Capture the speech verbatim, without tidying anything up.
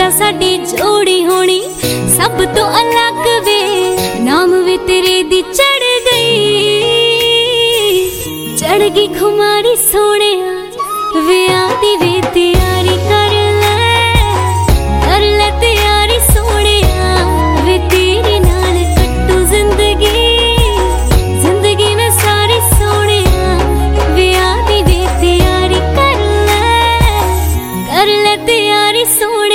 आ साडी जोड़ी होनी सब तो अलग वे, नाम वे तेरे दी चढ़ गई, चढ़ गई खुमारी सोने वे आती वे तेरी।